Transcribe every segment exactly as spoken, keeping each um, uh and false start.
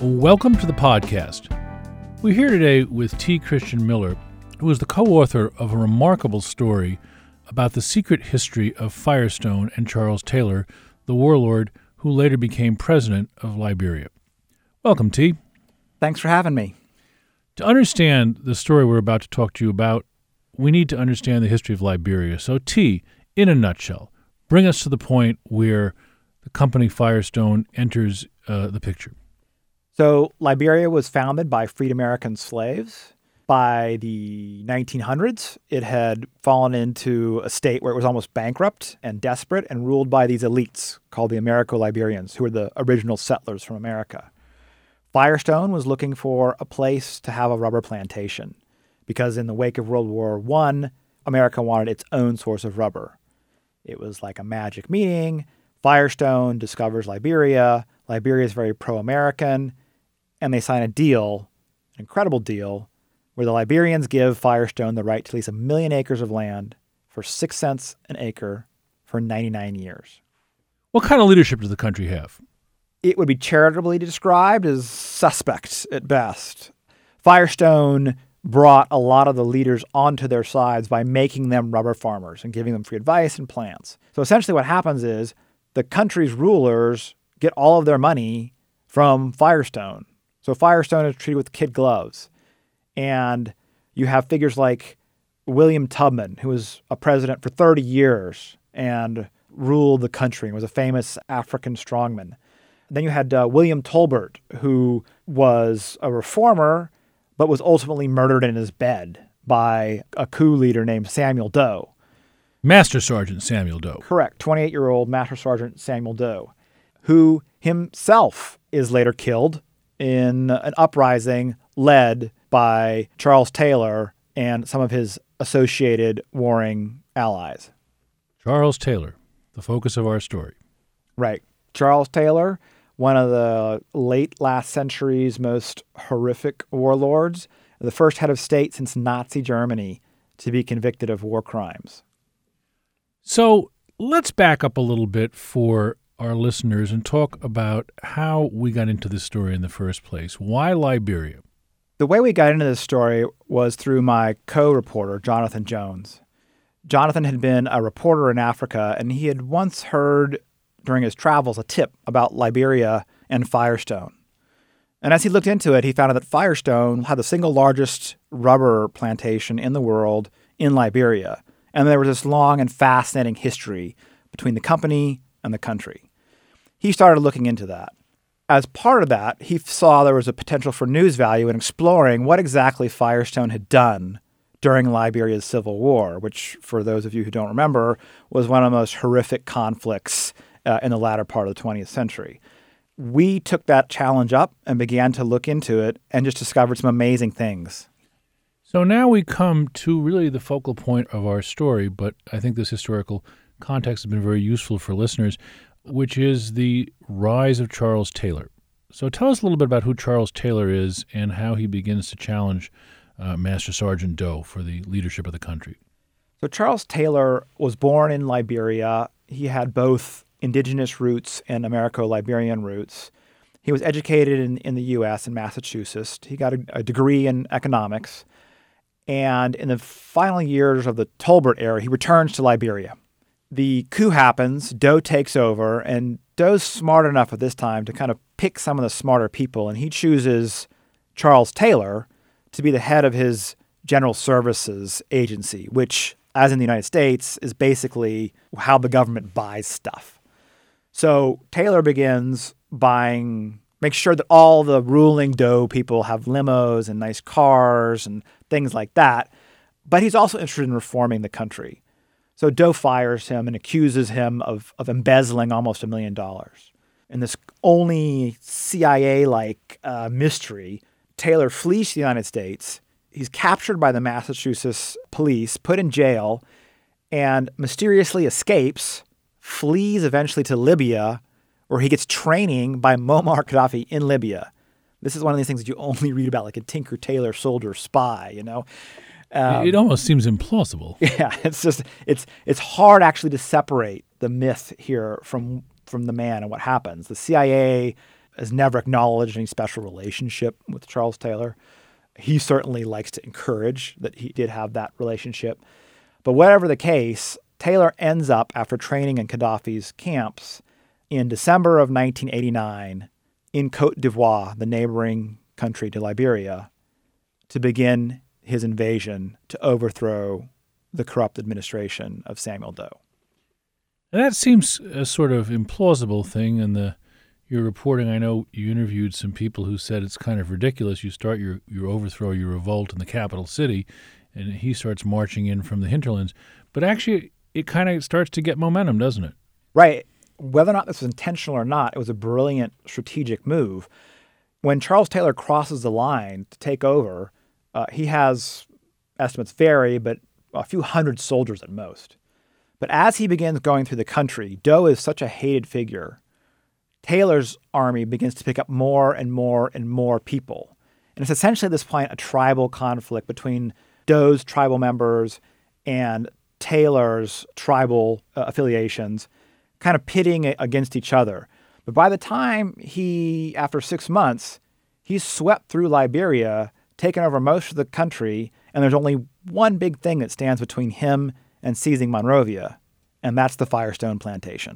Welcome to the podcast. We're here today with T. Christian Miller, who is the co-author of a remarkable story about the secret history of Firestone and Charles Taylor, the warlord who later became president of Liberia. Welcome, T. Thanks for having me. To understand the story we're about to talk to you about, we need to understand the history of Liberia. So, T, in a nutshell, bring us to the point where the company Firestone enters uh, the picture. So Liberia was founded by freed American slaves. By the nineteen hundreds, it had fallen into a state where it was almost bankrupt and desperate and ruled by these elites called the Americo-Liberians, who were the original settlers from America. Firestone was looking for a place to have a rubber plantation because in the wake of World War One, America wanted its own source of rubber. It was like a magic meeting. Firestone discovers Liberia. Liberia is very pro-American. And they sign a deal, an incredible deal, where the Liberians give Firestone the right to lease a million acres of land for six cents an acre for ninety-nine years. What kind of leadership does the country have? It would be charitably described as suspect at best. Firestone brought a lot of the leaders onto their sides by making them rubber farmers and giving them free advice and plans. So essentially what happens is the country's rulers get all of their money from Firestone. So Firestone is treated with kid gloves. And you have figures like William Tubman, who was a president for thirty years and ruled the country and was a famous African strongman. Then you had uh, William Tolbert, who was a reformer, but was ultimately murdered in his bed by a coup leader named Samuel Doe. Master Sergeant Samuel Doe. Correct. twenty-eight-year-old Master Sergeant Samuel Doe, who himself is later killed in an uprising led by Charles Taylor and some of his associated warring allies. Charles Taylor, the focus of our story. Right. Charles Taylor, one of the late last century's most horrific warlords, the first head of state since Nazi Germany to be convicted of war crimes. So let's back up a little bit for our listeners and talk about how we got into this story in the first place. Why Liberia? The way we got into this story was through my co-reporter, Jonathan Jones. Jonathan had been a reporter in Africa, and he had once heard during his travels a tip about Liberia and Firestone. And as he looked into it, he found out that Firestone had the single largest rubber plantation in the world in Liberia. And there was this long and fascinating history between the company and the country. He started looking into that. As part of that, he saw there was a potential for news value in exploring what exactly Firestone had done during Liberia's Civil War, which, for those of you who don't remember, was one of the most horrific conflicts uh, in the latter part of the twentieth century. We took that challenge up and began to look into it and just discovered some amazing things. So now we come to really the focal point of our story, but I think this historical context has been very useful for listeners, which is the rise of Charles Taylor. So tell us a little bit about who Charles Taylor is and how he begins to challenge uh, Master Sergeant Doe for the leadership of the country. So Charles Taylor was born in Liberia. He had both indigenous roots and Americo-Liberian roots. He was educated in, in the U S in Massachusetts. He got a, a degree in economics. And in the final years of the Tolbert era, he returns to Liberia. The coup happens, Doe takes over, and Doe's smart enough at this time to kind of pick some of the smarter people, and he chooses Charles Taylor to be the head of his General Services Agency, which, as in the United States, is basically how the government buys stuff. So Taylor begins buying, makes sure that all the ruling Doe people have limos and nice cars and things like that, but he's also interested in reforming the country. So Doe fires him and accuses him of, of embezzling almost a million dollars. In this only C I A-like uh, mystery, Taylor flees to the United States. He's captured by the Massachusetts police, put in jail, and mysteriously escapes, flees eventually to Libya, where he gets training by Muammar Gaddafi in Libya. This is one of these things that you only read about, like a Tinker Tailor Soldier Spy, you know? Um, it almost seems implausible. Yeah, it's just it's it's hard actually to separate the myth here from from the man and what happens. The C I A has never acknowledged any special relationship with Charles Taylor. He certainly likes to encourage that he did have that relationship. But whatever the case, Taylor ends up, after training in Gaddafi's camps, in December of nineteen eighty-nine in Côte d'Ivoire, the neighboring country to Liberia, to begin his invasion to overthrow the corrupt administration of Samuel Doe. And that seems a sort of implausible thing. In the your reporting, I know you interviewed some people who said it's kind of ridiculous. You start your, your overthrow, your revolt in the capital city, and he starts marching in from the hinterlands. But actually, it kind of starts to get momentum, doesn't it? Right. Whether or not this was intentional or not, it was a brilliant strategic move. When Charles Taylor crosses the line to take over, uh, he has, estimates vary, but a few hundred soldiers at most. But as he begins going through the country, Doe is such a hated figure. Taylor's army begins to pick up more and more and more people. And it's essentially at this point a tribal conflict between Doe's tribal members and Taylor's tribal uh, affiliations, kind of pitting against each other. But by the time he, after six months, he's swept through Liberia, taken over most of the country, and there's only one big thing that stands between him and seizing Monrovia, and that's the Firestone Plantation.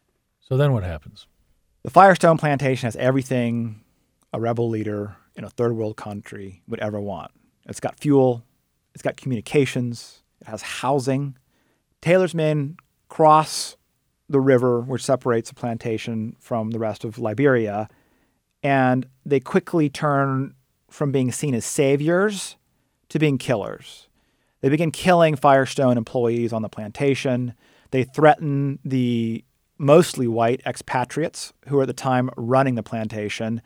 So then what happens? The Firestone Plantation has everything a rebel leader in a third world country would ever want. It's got fuel, it's got communications, it has housing. Taylor's men cross the river which separates the plantation from the rest of Liberia, and they quickly turn from being seen as saviors to being killers. They begin killing Firestone employees on the plantation. They threaten the mostly white expatriates who were at the time running the plantation.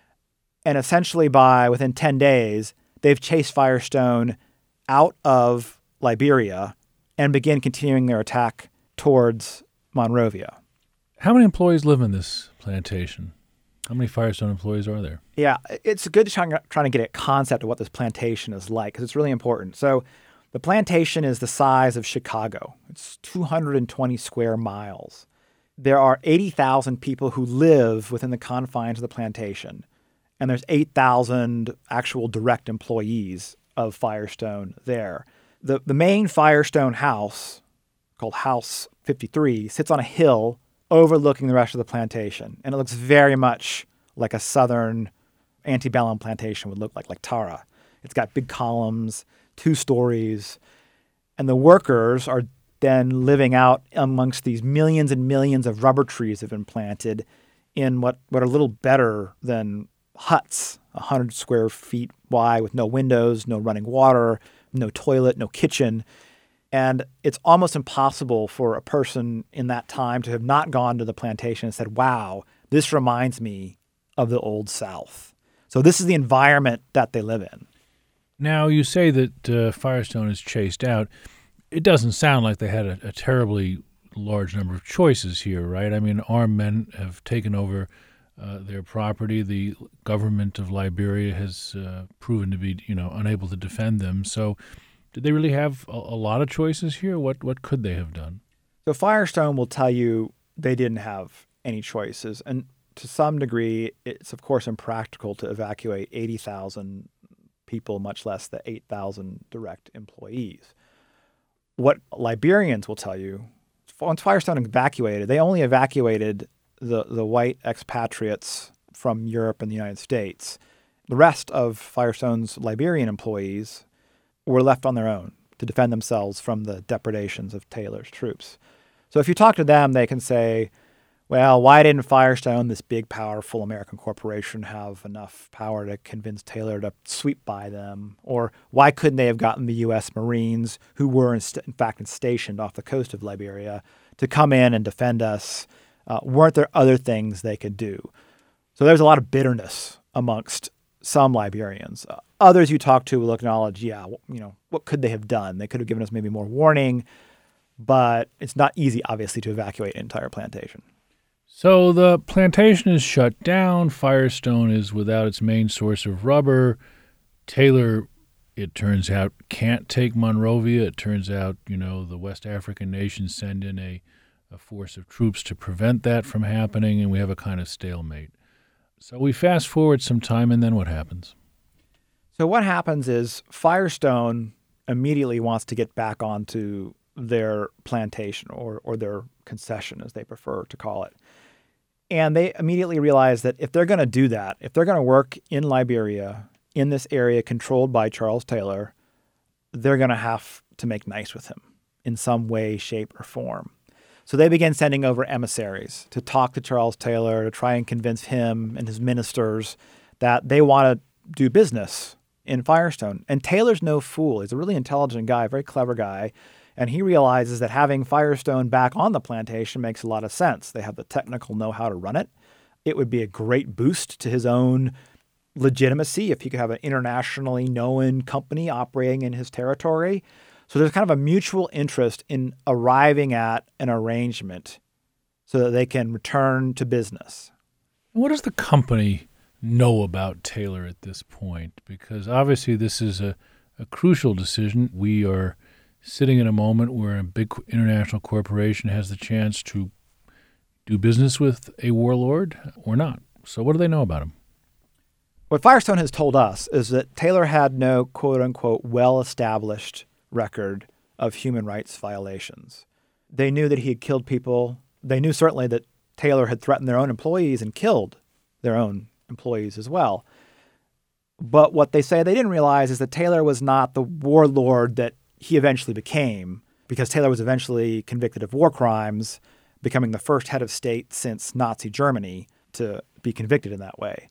And essentially by within ten days, they've chased Firestone out of Liberia and begin continuing their attack towards Monrovia. How many employees live in this plantation? How many Firestone employees are there? Yeah, it's good to try, trying to get a concept of what this plantation is like because it's really important. So the plantation is the size of Chicago. It's two hundred twenty square miles. There are eighty thousand people who live within the confines of the plantation, and there's eight thousand actual direct employees of Firestone there. The, the main Firestone house, called House fifty-three, sits on a hill overlooking the rest of the plantation, and it looks very much like a southern antebellum plantation would look like, like Tara. It's got big columns, two stories, and the workers are then living out amongst these millions and millions of rubber trees that have been planted in what, what are little better than huts, one hundred square feet wide with no windows, no running water, no toilet, no kitchen. And it's almost impossible for a person in that time to have not gone to the plantation and said, wow, this reminds me of the Old South. So this is the environment that they live in. Now, you say that uh, Firestone is chased out. It doesn't sound like they had a, a terribly large number of choices here, right? I mean, armed men have taken over uh, their property. The government of Liberia has uh, proven to be, you know, unable to defend them. So did they really have a, a lot of choices here? What what could they have done? So Firestone will tell you they didn't have any choices. And to some degree, it's, of course, impractical to evacuate eighty thousand people, much less the eight thousand direct employees. What Liberians will tell you, once Firestone evacuated, they only evacuated the, the white expatriates from Europe and the United States. The rest of Firestone's Liberian employees were left on their own to defend themselves from the depredations of Taylor's troops. So if you talk to them, they can say, well, why didn't Firestone, this big, powerful American corporation, have enough power to convince Taylor to sweep by them? Or why couldn't they have gotten the U S Marines, who were in, st- in fact stationed off the coast of Liberia, to come in and defend us? Uh, weren't there other things they could do? So there's a lot of bitterness amongst some Liberians. Uh, others you talk to will acknowledge, yeah, you know, what could they have done? They could have given us maybe more warning, but it's not easy, obviously, to evacuate an entire plantation. So the plantation is shut down. Firestone is without its main source of rubber. Taylor, it turns out, can't take Monrovia. It turns out, you know, the West African nations send in a, a force of troops to prevent that from happening, and we have a kind of stalemate. So we fast forward some time, and then what happens? So what happens is Firestone immediately wants to get back onto their plantation or, or their concession, as they prefer to call it. And they immediately realize that if they're going to do that, if they're going to work in Liberia, in this area controlled by Charles Taylor, they're going to have to make nice with him in some way, shape, or form. So they begin sending over emissaries to talk to Charles Taylor, to try and convince him and his ministers that they want to do business in Firestone. And Taylor's no fool. He's a really intelligent guy, very clever guy. And he realizes that having Firestone back on the plantation makes a lot of sense. They have the technical know-how to run it. It would be a great boost to his own legitimacy if he could have an internationally known company operating in his territory. So there's kind of a mutual interest in arriving at an arrangement so that they can return to business. What does the company know about Taylor at this point? Because obviously this is a, a crucial decision. We are sitting in a moment where a big international corporation has the chance to do business with a warlord or not. So what do they know about him? What Firestone has told us is that Taylor had no quote-unquote well-established record of human rights violations. They knew that he had killed people. They knew certainly that Taylor had threatened their own employees and killed their own employees as well. But what they say they didn't realize is that Taylor was not the warlord that he eventually became, because Taylor was eventually convicted of war crimes, becoming the first head of state since Nazi Germany to be convicted in that way.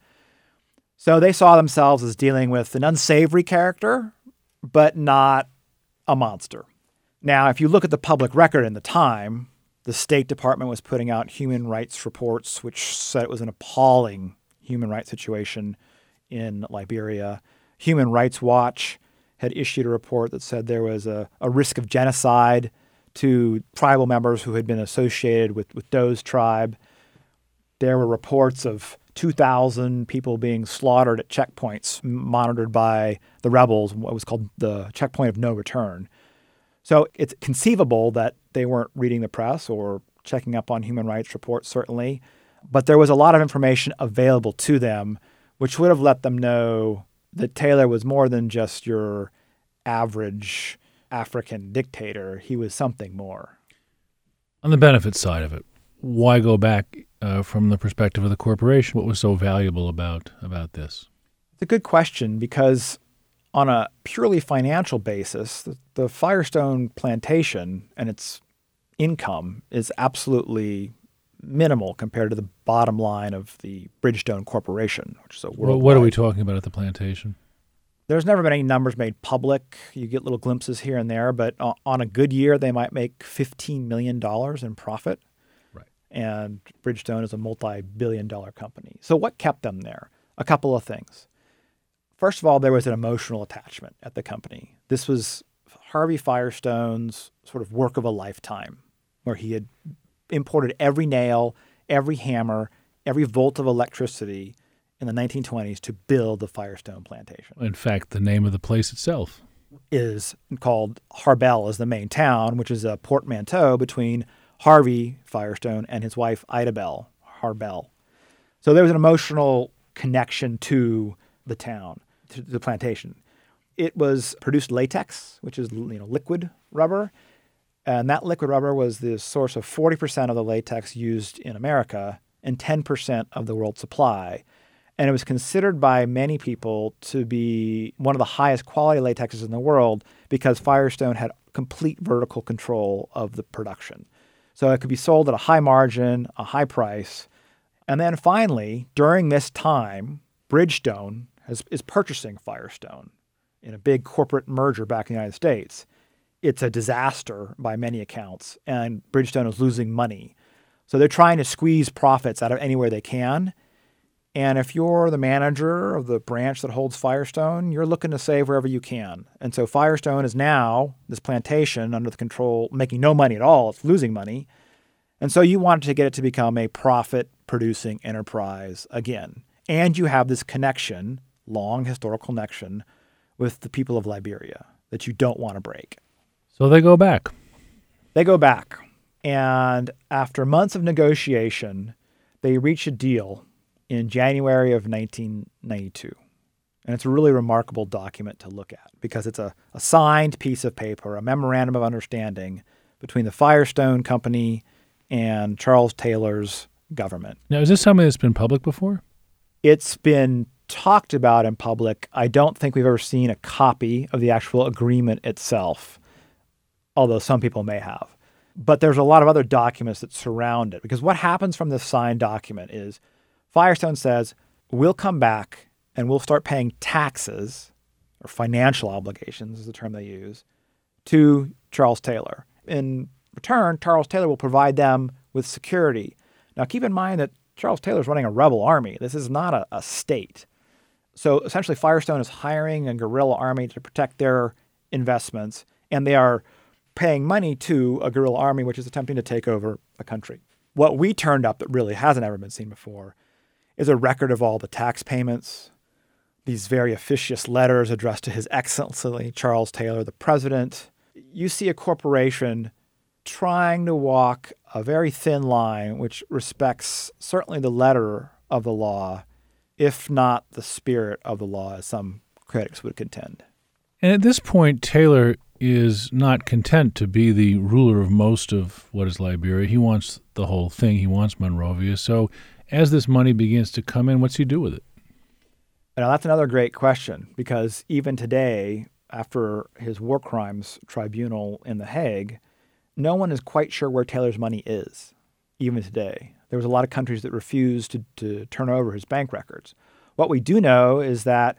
So they saw themselves as dealing with an unsavory character, but not a monster. Now, if you look at the public record in the time, the State Department was putting out human rights reports, which said it was an appalling human rights situation in Liberia. Human Rights Watch had issued a report that said there was a, a risk of genocide to tribal members who had been associated with, with Doe's tribe. There were reports of two thousand people being slaughtered at checkpoints monitored by the rebels, what was called the checkpoint of no return. So it's conceivable that they weren't reading the press or checking up on human rights reports, certainly. But there was a lot of information available to them, which would have let them know that Taylor was more than just your average African dictator. He was something more. On the benefit side of it, why go back uh, from the perspective of the corporation? What was so valuable about, about this? It's a good question, because on a purely financial basis, the, the Firestone plantation and its income is absolutely minimal compared to the bottom line of the Bridgestone Corporation, which is a worldwide. Well, what are we talking about at the plantation? There's never been any numbers made public. You get little glimpses here and there, but on a good year, they might make fifteen million dollars in profit. Right. And Bridgestone is a multi-billion dollar company. So what kept them there? A couple of things. First of all, there was an emotional attachment at the company. This was Harvey Firestone's sort of work of a lifetime, where he had imported every nail, every hammer, every volt of electricity in the nineteen twenties to build the Firestone plantation. In fact, the name of the place itself is called Harbel, is the main town, which is a portmanteau between Harvey Firestone and his wife Ida Bell, Harbel. So there was an emotional connection to the town, to the plantation. It was produced latex, which is, you know, liquid rubber. And that liquid rubber was the source of forty percent of the latex used in America and ten percent of the world supply. And it was considered by many people to be one of the highest quality latexes in the world because Firestone had complete vertical control of the production. So it could be sold at a high margin, a high price. And then finally, during this time, Bridgestone has, is purchasing Firestone in a big corporate merger back in the United States. It's a disaster by many accounts, and Bridgestone is losing money. So they're trying to squeeze profits out of anywhere they can. And if you're the manager of the branch that holds Firestone, you're looking to save wherever you can. And so Firestone is now, this plantation, under the control, making no money at all. It's losing money. And so you want to get it to become a profit-producing enterprise again. And you have this connection, long historical connection, with the people of Liberia that you don't want to break. So they go back. They go back. And after months of negotiation, they reach a deal in January of nineteen ninety-two. And it's a really remarkable document to look at because it's a, a signed piece of paper, a memorandum of understanding between the Firestone Company and Charles Taylor's government. Now, is this something that's been public before? It's been talked about in public. I don't think we've ever seen a copy of the actual agreement itself, although some people may have. But there's a lot of other documents that surround it, because what happens from this signed document is Firestone says, we'll come back and we'll start paying taxes, or financial obligations is the term they use, to Charles Taylor. In return, Charles Taylor will provide them with security. Now, keep in mind that Charles Taylor's running a rebel army. This is not a, a state. So essentially, Firestone is hiring a guerrilla army to protect their investments, and they are paying money to a guerrilla army which is attempting to take over a country. What we turned up that really hasn't ever been seen before is a record of all the tax payments, these very officious letters addressed to His Excellency Charles Taylor, the president. You see a corporation trying to walk a very thin line which respects certainly the letter of the law, if not the spirit of the law, as some critics would contend. And at this point, Taylor is not content to be the ruler of most of what is Liberia. He wants the whole thing. He wants Monrovia. So as this money begins to come in, what's he do with it? Now, that's another great question, because even today, after his war crimes tribunal in The Hague, no one is quite sure where Taylor's money is, even today. There was a lot of countries that refused to, to turn over his bank records. What we do know is that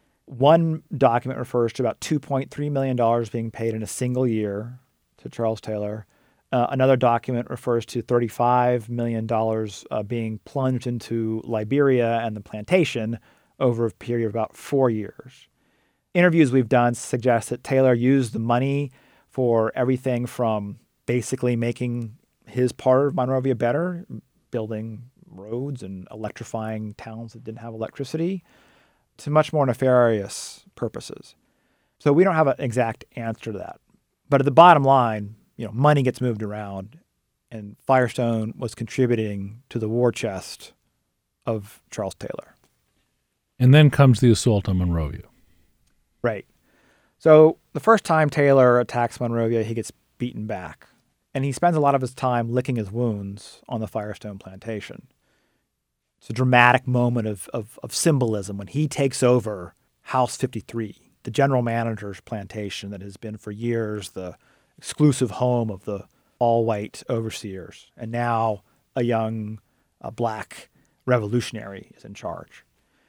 one document refers to about two point three million dollars being paid in a single year to Charles Taylor. Uh, another document refers to thirty-five million dollars uh, being plunged into Liberia and the plantation over a period of about four years. Interviews we've done suggest that Taylor used the money for everything from basically making his part of Monrovia better, building roads and electrifying towns that didn't have electricity, to much more nefarious purposes. So we don't have an exact answer to that. But at the bottom line, you know, money gets moved around, and Firestone was contributing to the war chest of Charles Taylor. And then comes the assault on Monrovia. Right. So the first time Taylor attacks Monrovia, he gets beaten back. And he spends a lot of his time licking his wounds on the Firestone plantation. It's a dramatic moment of, of, of symbolism when he takes over House fifty-three, the general manager's plantation that has been for years the exclusive home of the all-white overseers. And now a young uh, black revolutionary is in charge.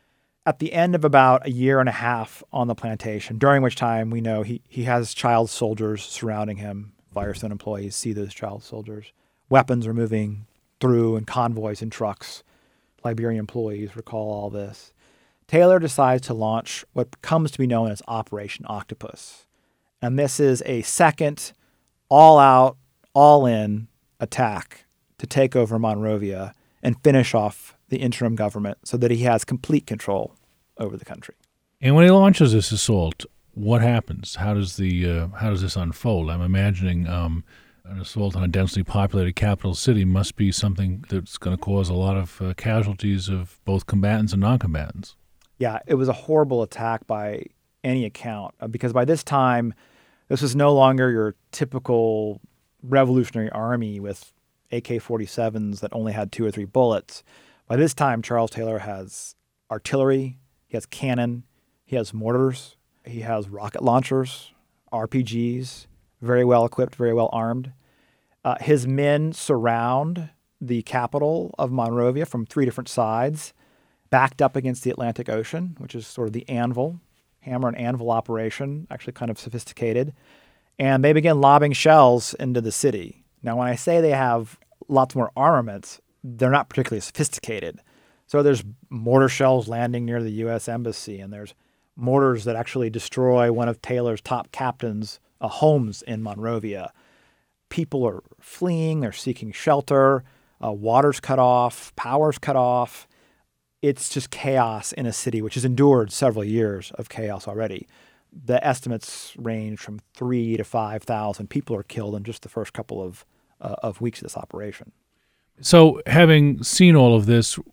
At the end of about a year and a half on the plantation, during which time we know he, he has child soldiers surrounding him. Firestone employees see those child soldiers. Weapons are moving through in convoys and trucks. Liberian employees recall all this. Taylor decides to launch what comes to be known as Operation Octopus. And this is a second, all-out, all-in attack to take over Monrovia and finish off the interim government so that he has complete control over the country. And when he launches this assault, what happens? How does the uh, how does this unfold? I'm imagining um, an assault on a densely populated capital city must be something that's going to cause a lot of uh, casualties of both combatants and non-combatants. Yeah, it was a horrible attack by any account, uh, because by this time, this was no longer your typical Revolutionary Army with A K forty-sevens that only had two or three bullets. By this time, Charles Taylor has artillery, he has cannon, he has mortars, he has rocket launchers, R P Gs, very well equipped, very well armed. Uh, his men surround the capital of Monrovia from three different sides, backed up against the Atlantic Ocean, which is sort of the anvil, hammer and anvil operation, actually kind of sophisticated. And they begin lobbing shells into the city. Now, when I say they have lots more armaments, they're not particularly sophisticated. So there's mortar shells landing near the U S Embassy, and there's mortars that actually destroy one of Taylor's top captains' uh, homes in Monrovia. People are fleeing, they're seeking shelter, uh, water's cut off, power's cut off. It's just chaos in a city which has endured several years of chaos already. The estimates range from three to five thousand people are killed in just the first couple of uh, of weeks of this operation. So, having seen all of this,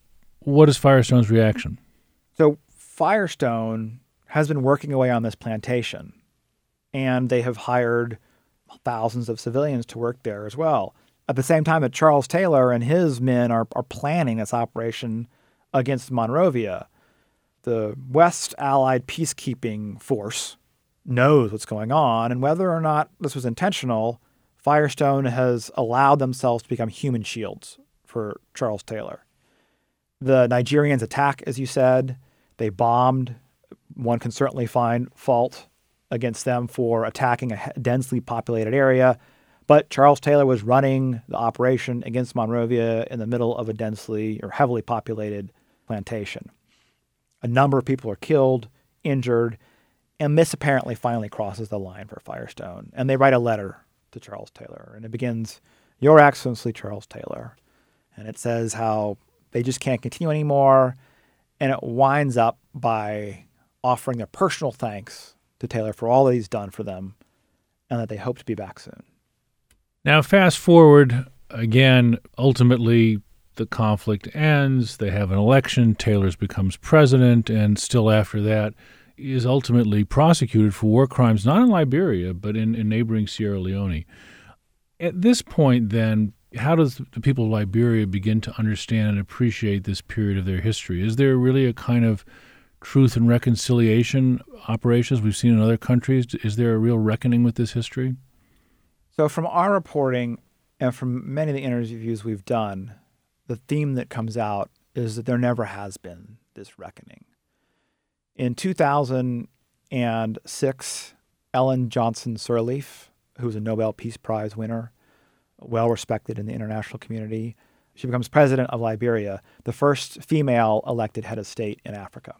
what is Firestone's reaction? So Firestone has been working away on this plantation, and they have hired thousands of civilians to work there as well. At the same time that Charles Taylor and his men are, are planning this operation against Monrovia, the West Allied peacekeeping force knows what's going on, and whether or not this was intentional, Firestone has allowed themselves to become human shields for Charles Taylor. The Nigerians attack, as you said. They bombed. One can certainly find fault against them for attacking a densely populated area, but Charles Taylor was running the operation against Monrovia in the middle of a densely or heavily populated plantation. A number of people are killed, injured, and this apparently finally crosses the line for Firestone. And they write a letter to Charles Taylor, and it begins, "Your Excellency Charles Taylor." And it says how they just can't continue anymore, and it winds up by offering their personal thanks to Taylor for all that he's done for them, and that they hope to be back soon. Now, fast forward, again, ultimately the conflict ends, they have an election, Taylor becomes president, and still after that is ultimately prosecuted for war crimes, not in Liberia, but in, in neighboring Sierra Leone. At this point, then, how does the people of Liberia begin to understand and appreciate this period of their history? Is there really a kind of truth and reconciliation operations we've seen in other countries? Is there a real reckoning with this history? So from our reporting and from many of the interviews we've done, the theme that comes out is that there never has been this reckoning. In two thousand six, Ellen Johnson Sirleaf, who was a Nobel Peace Prize winner, well respected in the international community, she becomes president of Liberia, the first female elected head of state in Africa.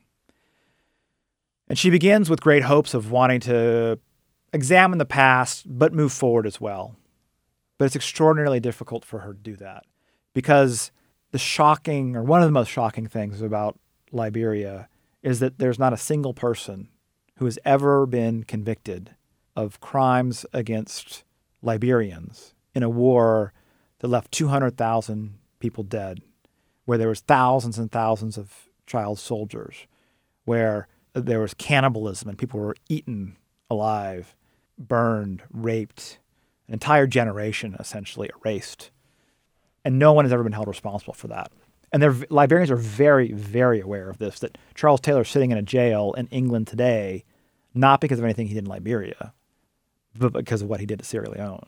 And she begins with great hopes of wanting to examine the past, but move forward as well. But it's extraordinarily difficult for her to do that because the shocking, or one of the most shocking things about Liberia is that there's not a single person who has ever been convicted of crimes against Liberians in a war that left two hundred thousand people dead, where there was thousands and thousands of child soldiers, where there was cannibalism and people were eaten alive, burned, raped, an entire generation essentially erased. And no one has ever been held responsible for that. And they're, Liberians are very, very aware of this, that Charles Taylor is sitting in a jail in England today, not because of anything he did in Liberia, but because of what he did to Sierra Leone.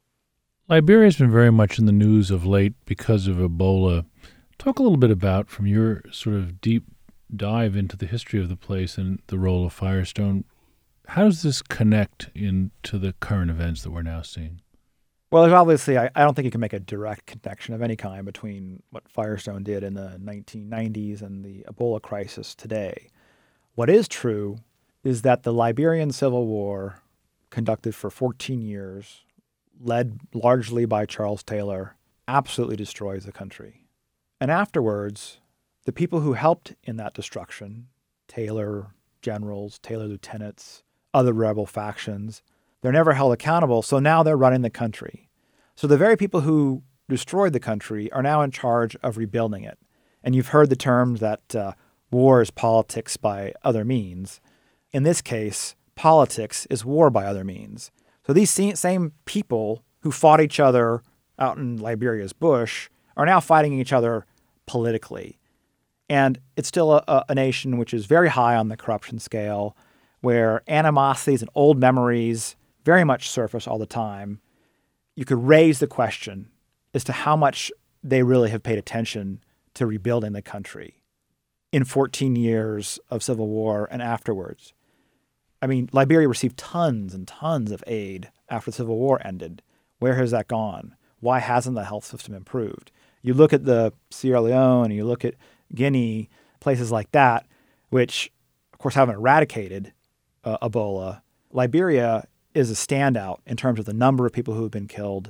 Liberia has been very much in the news of late because of Ebola. Talk a little bit about, from your sort of deep dive into the history of the place and the role of Firestone, how does this connect into the current events that we're now seeing? Well, there's obviously, I, I don't think you can make a direct connection of any kind between what Firestone did in the nineteen nineties and the Ebola crisis today. What is true is that the Liberian Civil War, conducted for fourteen years, led largely by Charles Taylor, absolutely destroys the country. And afterwards, the people who helped in that destruction, Taylor generals, Taylor lieutenants, other rebel factions, they're never held accountable, so now they're running the country. So the very people who destroyed the country are now in charge of rebuilding it. And you've heard the terms that uh, war is politics by other means. In this case, politics is war by other means. So these same people who fought each other out in Liberia's bush are now fighting each other politically. And it's still a, a nation which is very high on the corruption scale, where animosities and old memories very much surface all the time. You could raise the question as to how much they really have paid attention to rebuilding the country in fourteen years of civil war and afterwards. I mean, Liberia received tons and tons of aid after the Civil War ended. Where has that gone? Why hasn't the health system improved? You look at the Sierra Leone, you look at Guinea, places like that, which, of course, haven't eradicated uh, Ebola. Liberia is a standout in terms of the number of people who have been killed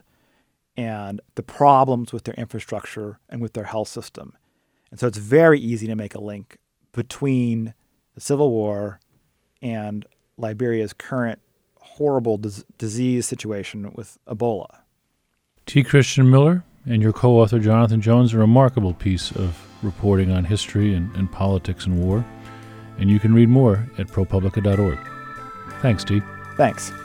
and the problems with their infrastructure and with their health system. And so it's very easy to make a link between the Civil War and Liberia's current horrible dis- disease situation with Ebola. T. Christian Miller and your co-author Jonathan Jones, a remarkable piece of reporting on history and, and politics and war. And you can read more at ProPublica dot org. Thanks, T. Thanks.